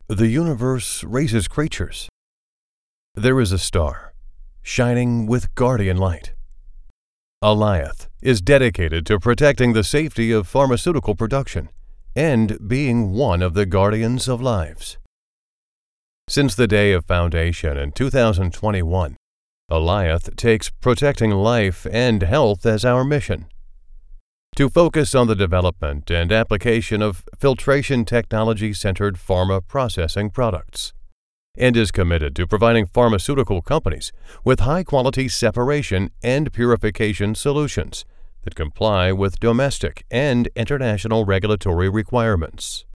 The universe raises creatures. There is a star, shining with guardian light. Alliath is dedicated to protecting the safety of pharmaceutical production and being one of the guardians of lives. Since the day of foundation in 2021, Alliath takes protecting life and health as our mission. To focus on the development and application of filtration technology-centered pharma processing products, and is committed to providing pharmaceutical companies with high-quality separation and purification solutions that comply with domestic and international regulatory requirements.